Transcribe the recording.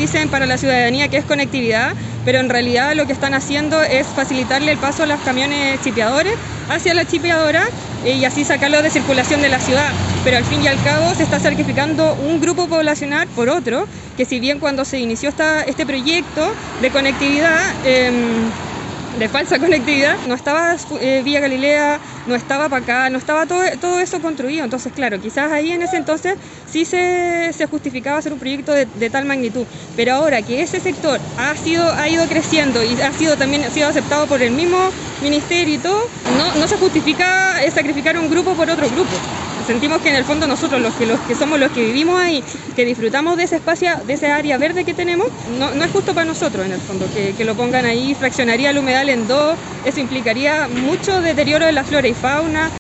dicen para la ciudadanía que es conectividad, pero en realidad lo que están haciendo es facilitarle el paso a los camiones chipeadores hacia la chipeadora y así sacarlo de circulación de la ciudad. Pero al fin y al cabo se está sacrificando un grupo poblacional por otro, que si bien cuando se inició este proyecto de conectividad, de falsa conectividad, no estaba Vía Galilea, no estaba Pacá, no estaba todo eso construido. Entonces, claro, quizás ahí en ese entonces sí se justificaba hacer un proyecto de tal magnitud, pero ahora que ese sector ha ido creciendo y también ha sido aceptado por el mismo ministerio y todo, no se justifica sacrificar un grupo por otro grupo. Sentimos que en el fondo nosotros, los que somos los que vivimos ahí, que disfrutamos de ese espacio, de esa área verde que tenemos, no es justo para nosotros en el fondo, que lo pongan ahí, fraccionaría el humedal en dos, eso implicaría mucho deterioro de la flora y fauna.